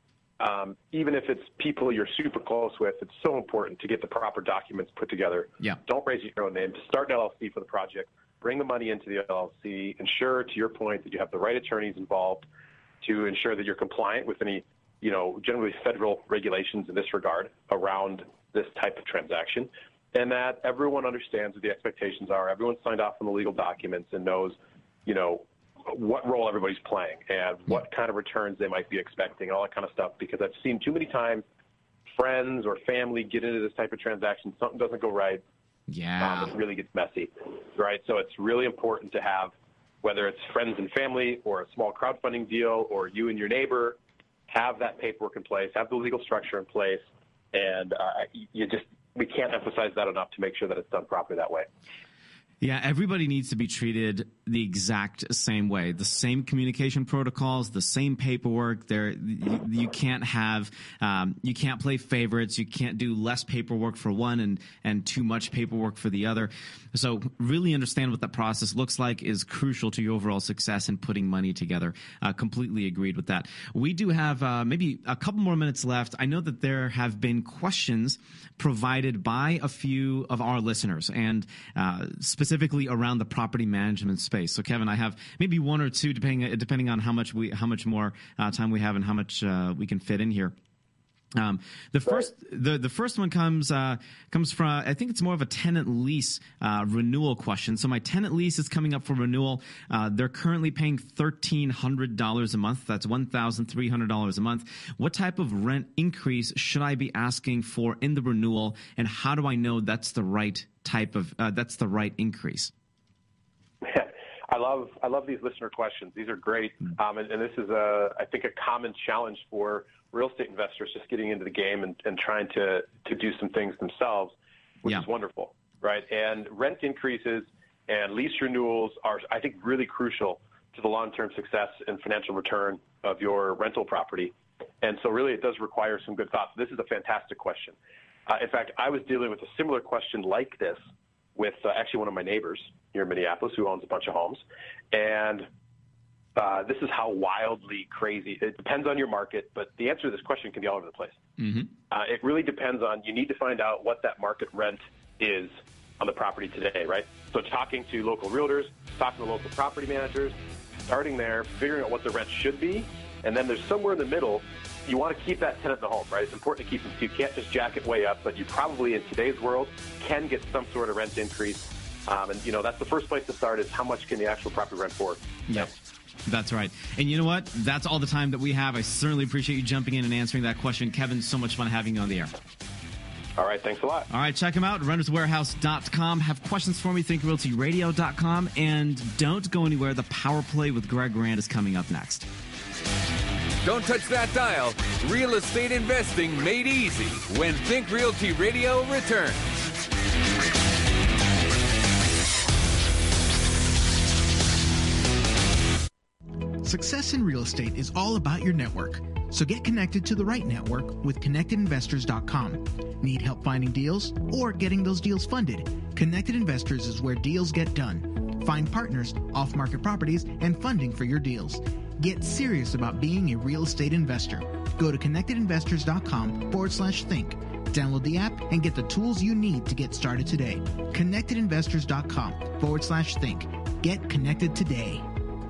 um, even if it's people you're super close with, it's so important to get the proper documents put together. Yeah. Don't raise your own name. Just start an L L C for the project. Bring the money into the L L C. Ensure, to your point, that you have the right attorneys involved to ensure that you're compliant with any, you know, generally federal regulations in this regard around this type of transaction, and that everyone understands what the expectations are. Everyone signed off on the legal documents and knows, you know, what role everybody's playing and what kind of returns they might be expecting, all that kind of stuff, because I've seen too many times friends or family get into this type of transaction, something doesn't go right. Yeah. Um, it really gets messy, right? So it's really important to have, whether it's friends and family or a small crowdfunding deal or you and your neighbor, have that paperwork in place, have the legal structure in place, and uh, you just we can't emphasize that enough to make sure that it's done properly that way. Yeah, everybody needs to be treated the exact same way. The same communication protocols, the same paperwork. There, you, you can't have, um, you can't play favorites. You can't do less paperwork for one and and too much paperwork for the other. So, really understand what that process looks like is crucial to your overall success in putting money together. Uh, completely agreed with that. We do have uh, maybe a couple more minutes left. I know that there have been questions provided by a few of our listeners, and uh, specifically. Specifically around the property management space. So, Kevin, I have maybe one or two, depending depending on how much we how much more uh, time we have and how much uh, we can fit in here. Um, the first the the first one comes uh, comes from, I think it's more of a tenant lease uh, renewal question. So my tenant lease is coming up for renewal. Uh, they're currently paying thirteen hundred dollars a month. That's one thousand three hundred dollars a month. What type of rent increase should I be asking for in the renewal, and how do I know that's the right type of uh, that's the right increase? I love I love these listener questions. These are great, um, and, and this is a I think a common challenge for real estate investors just getting into the game and, and trying to to do some things themselves, which yeah. is wonderful, right? And rent increases and lease renewals are, I think, really crucial to the long-term success and financial return of your rental property. And so, really, it does require some good thought. This is a fantastic question. Uh, in fact, I was dealing with a similar question like this with uh, actually one of my neighbors here in Minneapolis who owns a bunch of homes. And uh, this is how wildly crazy. It depends on your market, but the answer to this question can be all over the place. Mm-hmm. Uh, it really depends on, you need to find out what that market rent is on the property today, right? So talking to local realtors, talking to local property managers, starting there, figuring out what the rent should be, and then there's somewhere in the middle. You want to keep that tenant in the home, right? It's important to keep them. So you can't just jack it way up, but you probably, in today's world, can get some sort of rent increase. Um, and, you know, that's the first place to start is how much can the actual property rent for? Yep. That's right. And you know what? That's all the time that we have. I certainly appreciate you jumping in and answering that question. Kevin, so much fun having you on the air. All right. Thanks a lot. All right. Check them out. renters warehouse dot com. Have questions for me? think realty radio dot com. And don't go anywhere. The Power Play with Greg Rand is coming up next. Don't touch that dial. Real estate investing made easy when Think Realty Radio returns. Success in real estate is all about your network. So get connected to the right network with connected investors dot com. Need help finding deals or getting those deals funded? Connected Investors is where deals get done. Find partners, off-market properties, and funding for your deals. Get serious about being a real estate investor. Go to connected investors dot com forward slash think. Download the app and get the tools you need to get started today. connected investors dot com forward slash think. Get connected today.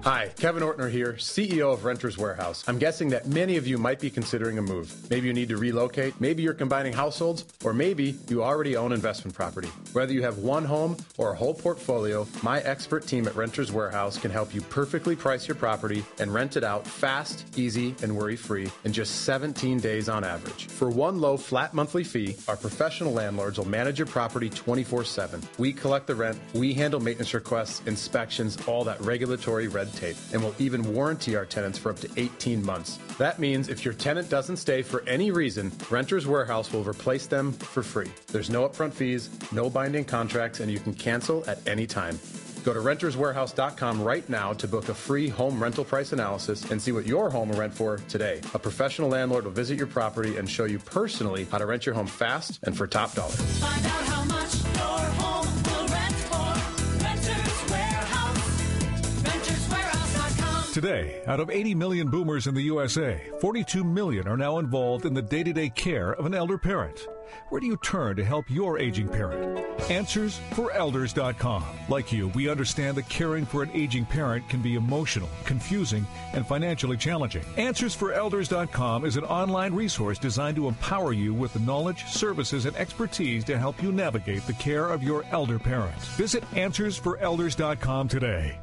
Hi, Kevin Ortner here, C E O of Renters Warehouse. I'm guessing that many of you might be considering a move. Maybe you need to relocate, maybe you're combining households, or maybe you already own investment property. Whether you have one home or a whole portfolio, my expert team at Renters Warehouse can help you perfectly price your property and rent it out fast, easy, and worry-free in just seventeen days on average. For one low flat monthly fee, our professional landlords will manage your property twenty-four seven. We collect the rent, we handle maintenance requests, inspections, all that regulatory red tape, and we'll even warranty our tenants for up to eighteen months. That means if your tenant doesn't stay for any reason, Renters Warehouse will replace them for free. There's no upfront fees, no binding contracts, and you can cancel at any time. Go to renters warehouse dot com right now to book a free home rental price analysis and see what your home will rent for today. A professional landlord will visit your property and show you personally how to rent your home fast and for top dollar. Find out how much your home will rent for. Renters Warehouse. renters warehouse dot com. Today, out of eighty million boomers in the U S A, forty-two million are now involved in the day-to-day care of an elder parent. Where do you turn to help your aging parent? answers for elders dot com. Like you, we understand that caring for an aging parent can be emotional, confusing, and financially challenging. answers for elders dot com is an online resource designed to empower you with the knowledge, services, and expertise to help you navigate the care of your elder parent. Visit answers for elders dot com today.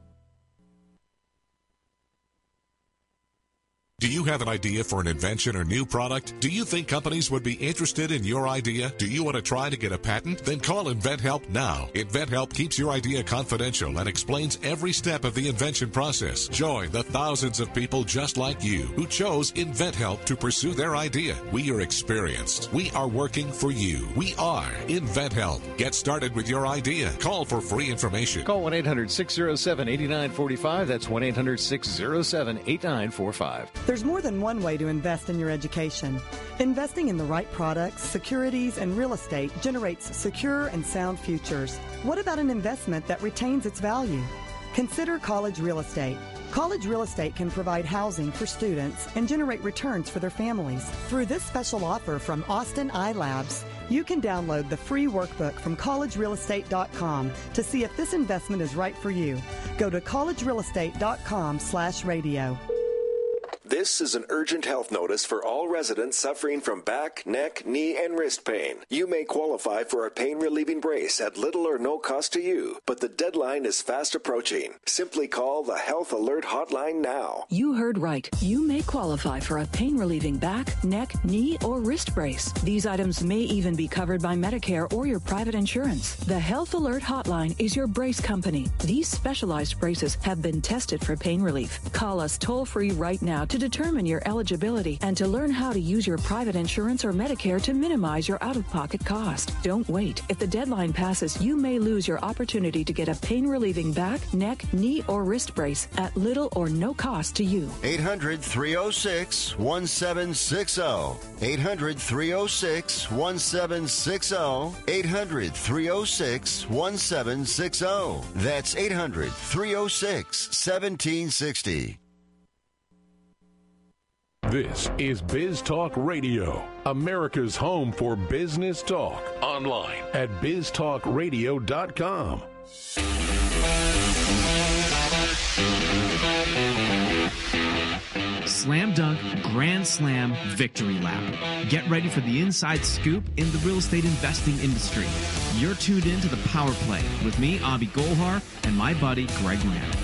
Do you have an idea for an invention or new product? Do you think companies would be interested in your idea? Do you want to try to get a patent? Then call InventHelp now. InventHelp keeps your idea confidential and explains every step of the invention process. Join the thousands of people just like you who chose InventHelp to pursue their idea. We are experienced. We are working for you. We are InventHelp. Get started with your idea. Call for free information. Call one eight hundred six oh seven eight nine four five. That's one eight hundred six oh seven eight nine four five. There's more than one way to invest in your education. Investing in the right products, securities, and real estate generates secure and sound futures. What about an investment that retains its value? Consider college real estate. College real estate can provide housing for students and generate returns for their families. Through this special offer from Austin iLabs, you can download the free workbook from college real estate dot com to see if this investment is right for you. Go to college real estate dot com slash radio. This is an urgent health notice for all residents suffering from back, neck, knee, and wrist pain. You may qualify for a pain-relieving brace at little or no cost to you, but the deadline is fast approaching. Simply call the Health Alert Hotline now. You heard right. You may qualify for a pain-relieving back, neck, knee, or wrist brace. These items may even be covered by Medicare or your private insurance. The Health Alert Hotline is your brace company. These specialized braces have been tested for pain relief. Call us toll-free right now to determine your eligibility and to learn how to use your private insurance or Medicare to minimize your out-of-pocket cost. Don't wait. If the deadline passes, you may lose your opportunity to get a pain-relieving back, neck, knee, or wrist brace at little or no cost to you. eight hundred three oh six one seven six oh. eight hundred three oh six one seven six oh. eight hundred three oh six one seven six oh. That's eight hundred three oh six one seven six oh. This is Biz Talk Radio, America's home for business talk. Online at biz talk radio dot com. Slam Dunk Grand Slam Victory Lap. Get ready for the inside scoop in the real estate investing industry. You're tuned in to the Power Play with me, Abhi Golhar, and my buddy, Greg Grant.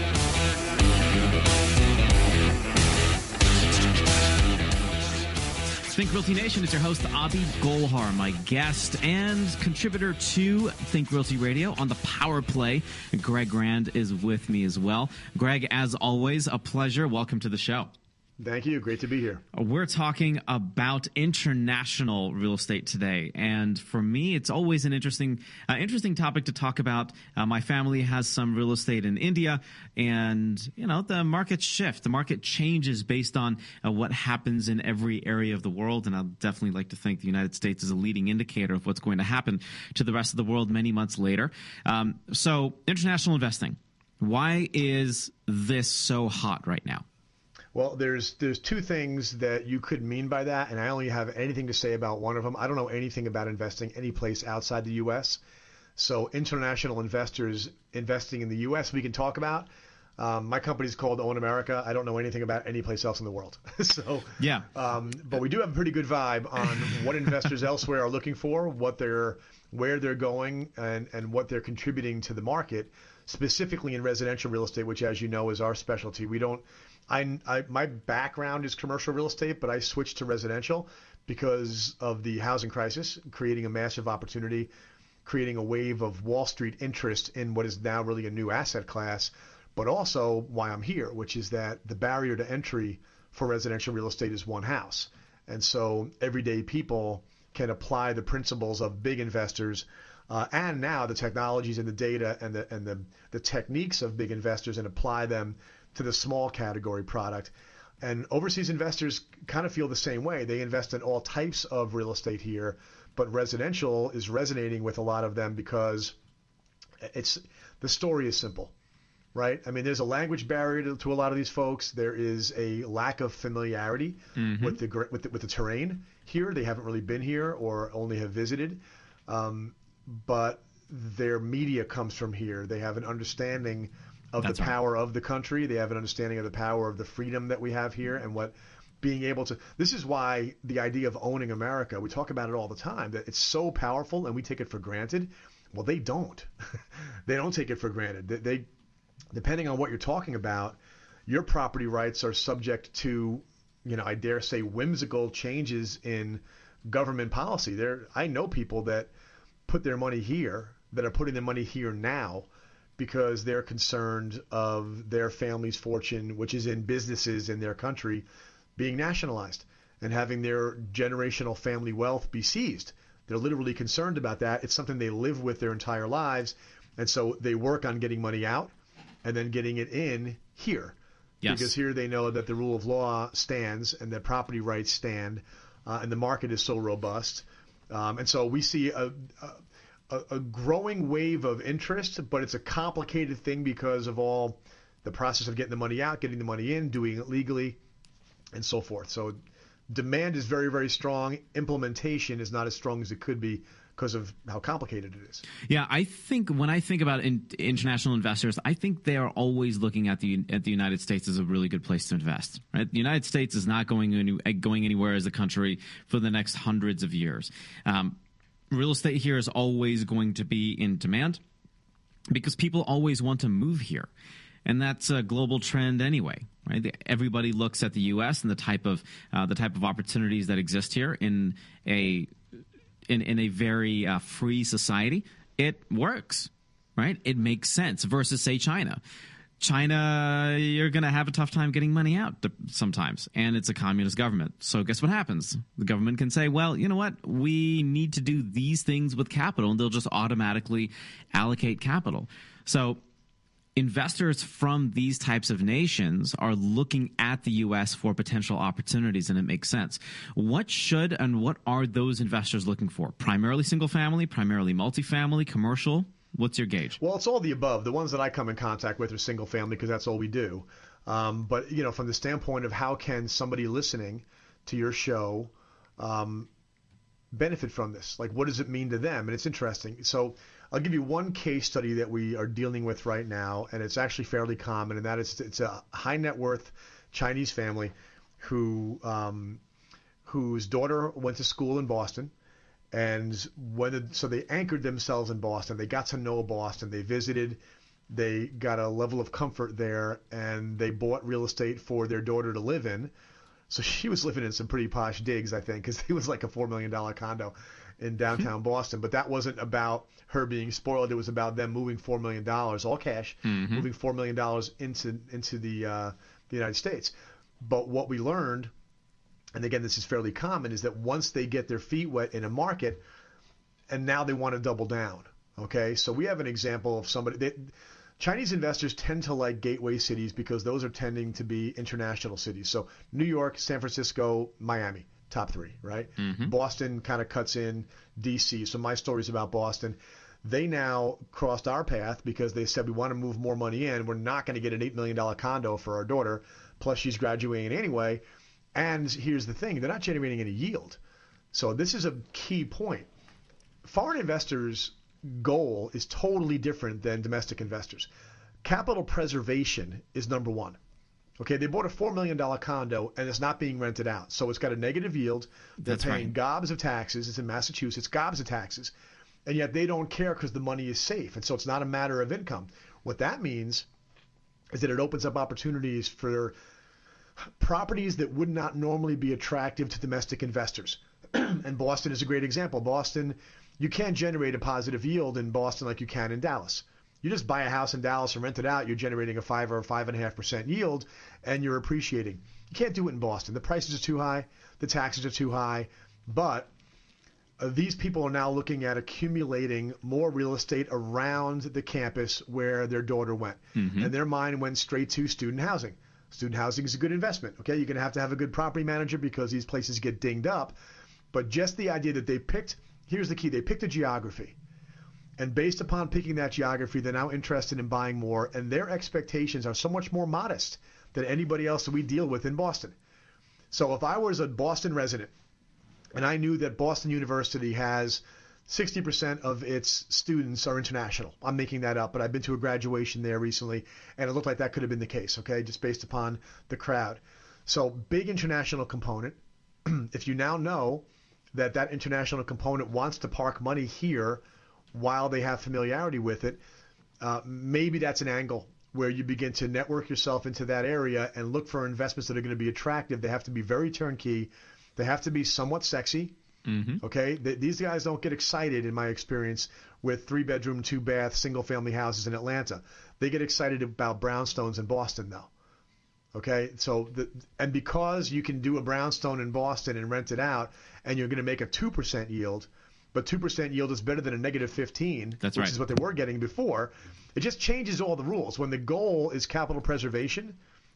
Think Realty Nation is your host, Abhi Golhar, my guest and contributor to Think Realty Radio on the Power Play. Greg Grand is with me as well. Greg, as always, a pleasure. Welcome to the show. Thank you. Great to be here. We're talking about international real estate today, and for me, it's always an interesting, uh, interesting topic to talk about. Uh, my family has some real estate in India, and you know the markets shift, the market changes based on uh, what happens in every area of the world. And I'd definitely like to think the United States is a leading indicator of what's going to happen to the rest of the world many months later. Um, so, international investing. Why is this so hot right now? Well, there's there's two things that you could mean by that, and I only have anything to say about one of them. I don't know anything about investing any place outside the U S. So international investors investing in the U S we can talk about. Um, my company's called Own America. I don't know anything about any place else in the world. so, yeah. Um, but we do have a pretty good vibe on what investors elsewhere are looking for, what they're, where they're going, and, and what they're contributing to the market, specifically in residential real estate, which, as you know, is our specialty. We don't. I, I my background is commercial real estate, but I switched to residential because of the housing crisis, creating a massive opportunity, creating a wave of Wall Street interest in what is now really a new asset class. But also why I'm here, which is that the barrier to entry for residential real estate is one house. And so everyday people can apply the principles of big investors uh, and now the technologies and the data and the and the, the techniques of big investors and apply them to the small category product. And overseas investors kind of feel the same way. They invest in all types of real estate here, but residential is resonating with a lot of them because it's the story is simple. Right. I mean, there's a language barrier to, to a lot of these folks. There is a lack of familiarity mm-hmm. with the with the, with the terrain here. They haven't really been here or only have visited. Um, but their media comes from here. They have an understanding of That's the power right. of the country. They have an understanding of the power of the freedom that we have here and what being able to. This is why the idea of owning America. We talk about it all the time. That it's so powerful and we take it for granted. Well, they don't. They don't take it for granted. They, they Depending on what you're talking about, your property rights are subject to, you know, I dare say whimsical changes in government policy. There, I know people that put their money here, that are putting their money here now because they're concerned of their family's fortune, which is in businesses in their country, being nationalized and having their generational family wealth be seized. They're literally concerned about that. It's something they live with their entire lives. And so they work on getting money out and then getting it in here. Yes. Because here they know that the rule of law stands and that property rights stand uh, and the market is so robust. Um, and so we see a, a, a growing wave of interest, but it's a complicated thing because of all the process of getting the money out, getting the money in, doing it legally, and so forth. So demand is very, very strong. Implementation is not as strong as it could be because of how complicated it is. Yeah, I think when I think about in, international investors, I think they are always looking at the at the United States as a really good place to invest. Right, the United States is not going any, going anywhere as a country for the next hundreds of years. Um, real estate here is always going to be in demand because people always want to move here. And that's a global trend anyway, right? Everybody looks at the U S and the type of uh, the type of opportunities that exist here in a in, in a very uh, free society. It works, right? It makes sense versus, say, China. China, you're going to have a tough time getting money out sometimes, and it's a communist government. So guess what happens? The government can say, well, you know what? We need to do these things with capital, and they'll just automatically allocate capital. So investors from these types of nations are looking at the U S for potential opportunities, and it makes sense. What should and what are those investors looking for? Primarily single family, primarily multifamily, commercial? What's your gauge? Well, it's all the above. The ones that I come in contact with are single family because that's all we do. Um, but, you know, from the standpoint of how can somebody listening to your show um, benefit from this? Like, what does it mean to them? And it's interesting. So I'll give you one case study that we are dealing with right now, and it's actually fairly common, and that is it's a high net worth Chinese family who um, whose daughter went to school in Boston, and when the, so they anchored themselves in Boston. They got to know Boston. They visited. They got a level of comfort there, and they bought real estate for their daughter to live in. So she was living in some pretty posh digs, I think, because it was like a four million dollars condo in downtown Boston. But that wasn't about her being spoiled. It was about them moving four million dollars, all cash, mm-hmm. moving four million dollars into into the uh, the United States. But what we learned, and again, this is fairly common, is that once they get their feet wet in a market, and now they want to double down. Okay, so we have an example of somebody. They, Chinese investors tend to like gateway cities because those are tending to be international cities. So New York, San Francisco, Miami, top three, right? Mm-hmm. Boston kind of cuts in, D C. So my story is about Boston. They now crossed our path because they said we want to move more money in. We're not going to get an eight million dollars condo for our daughter, plus she's graduating anyway. And here's the thing, they're not generating any yield. So this is a key point. Foreign investors' goal is totally different than domestic investors. capital preservation is number one. Okay, they bought a four million dollars condo and it's not being rented out. So it's got a negative yield. They're That's paying right. gobs of taxes. It's in Massachusetts, gobs of taxes. And yet they don't care because the money is safe. And so it's not a matter of income. What that means is that it opens up opportunities for properties that would not normally be attractive to domestic investors. And Boston is a great example. Boston, you can't generate a positive yield in Boston like you can in Dallas. You just buy a house in Dallas and rent it out, you're generating a five or a five and a half percent yield, and you're appreciating. You can't do it in Boston. The prices are too high, the taxes are too high, but uh, these people are now looking at accumulating more real estate around the campus where their daughter went, Mhm. and their mind went straight to student housing. Student housing is a good investment. Okay, you're going to have to have a good property manager because these places get dinged up, but just the idea that they picked, here's the key, they picked a geography. And based upon picking that geography, they're now interested in buying more, and their expectations are so much more modest than anybody else that we deal with in Boston. So if I was a Boston resident and I knew that Boston University has sixty percent of its students are international, I'm making that up, but I've been to a graduation there recently, and it looked like that could have been the case, okay, just based upon the crowd. So big international component. If you now know that that international component wants to park money here while they have familiarity with it, uh, maybe that's an angle where you begin to network yourself into that area and look for investments that are going to be attractive. They have to be very turnkey. They have to be somewhat sexy. Mm-hmm. Okay, Th- these guys don't get excited, in my experience, with three-bedroom, two-bath, single-family houses in Atlanta. They get excited about brownstones in Boston, though. Okay, so the, and because you can do a brownstone in Boston and rent it out, and you're going to make a two percent yield, but two percent yield is better than a negative fifteen, That's which right. is what they were getting before. It just changes all the rules. When the goal is capital preservation,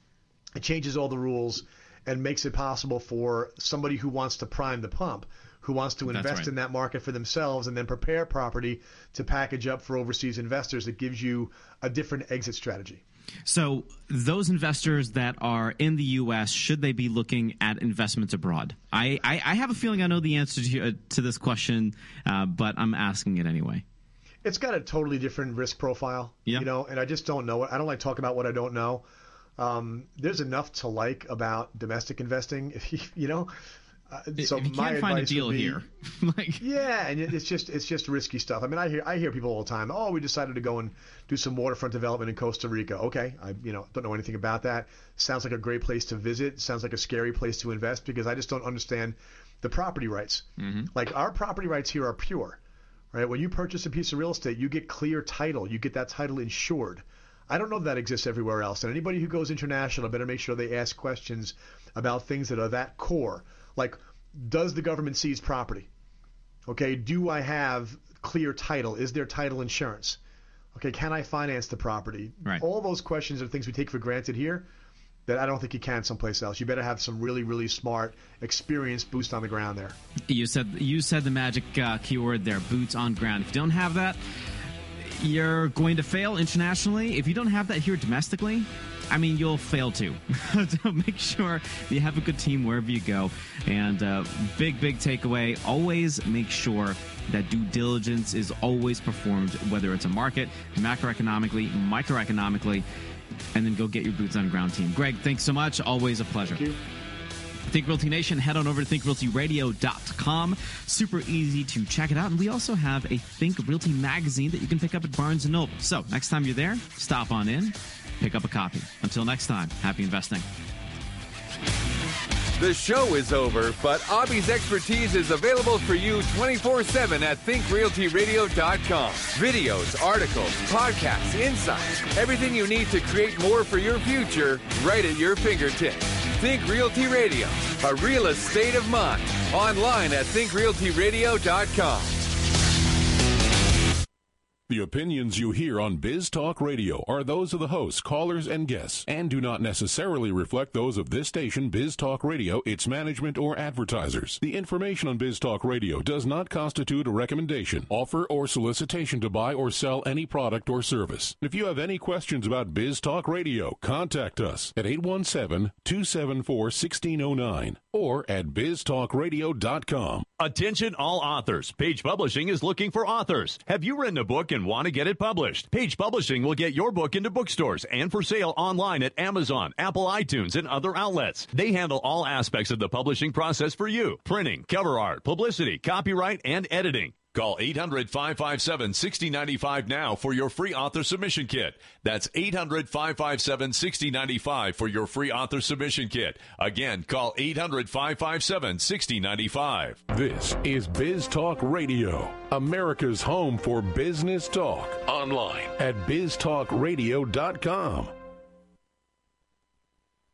it changes all the rules and makes it possible for somebody who wants to prime the pump, who wants to That's invest right. in that market for themselves and then prepare property to package up for overseas investors. It gives you a different exit strategy. So those investors that are in the U S, should they be looking at investments abroad? I, I, I have a feeling I know the answer to, uh, to this question, uh, but I'm asking it anyway. It's got a totally different risk profile, Yeah. you know, and I just don't know it. I don't like talking about what I don't know. Um, there's enough to like about domestic investing, if you, you know. Uh, so if you my can't find a advice deal would be, here, like yeah, and it- it's just it's just risky stuff. I mean, I hear I hear people all the time. Oh, we decided to go and do some waterfront development in Costa Rica. Okay, I you know don't know anything about that. Sounds like a great place to visit. Sounds like a scary place to invest because I just don't understand the property rights. Mhm. Like our property rights here are pure, right? When you purchase a piece of real estate, you get clear title. You get that title insured. I don't know that, that exists everywhere else. And anybody who goes international better make sure they ask questions about things that are that core. Like, does the government seize property? Okay, do I have clear title? Is there title insurance? Okay, can I finance the property? Right. All those questions are things we take for granted here that I don't think you can someplace else. You better have some really, really smart, experienced boots on the ground there. You said you said the magic uh, keyword there, boots on ground. If you don't have that, you're going to fail internationally. If you don't have that here domestically, I mean, you'll fail too. So make sure you have a good team wherever you go. And uh, big, big takeaway, always make sure that due diligence is always performed, whether it's a market, macroeconomically, microeconomically, and then go get your boots on ground team. Greg, thanks so much. Always a pleasure. Thank you. Think Realty Nation, head on over to think realty radio dot com. Super easy to check it out. And we also have a Think Realty magazine that you can pick up at Barnes and Noble. So next time you're there, stop on in, pick up a copy. Until next time, happy investing. The show is over, but Abby's expertise is available for you twenty-four seven at think realty radio dot com. Videos, articles, podcasts, insights, everything you need to create more for your future right at your fingertips. Think Realty Radio, a real estate of mind. Online at think realty radio dot com. The opinions you hear on Biz Talk Radio are those of the hosts, callers, and guests, and do not necessarily reflect those of this station, Biz Talk Radio, its management, or advertisers. The information on Biz Talk Radio does not constitute a recommendation, offer, or solicitation to buy or sell any product or service. If you have any questions about Biz Talk Radio, contact us at eight one seven, two seven four, one six zero nine or at biz talk radio dot com. Attention all authors. Page Publishing is looking for authors. Have you written a book and want to get it published. Page Publishing will get your book into bookstores and for sale online at Amazon, Apple iTunes, and other outlets. They handle all aspects of the publishing process for you: printing, cover art, publicity, copyright, and editing. Call eight hundred, five five seven, six zero nine five now for your free author submission kit. That's eight hundred, five five seven, six zero nine five for your free author submission kit. Again, call eight hundred, five five seven, six zero nine five. This is Biz Talk Radio, America's home for business talk. Online at biz talk radio dot com.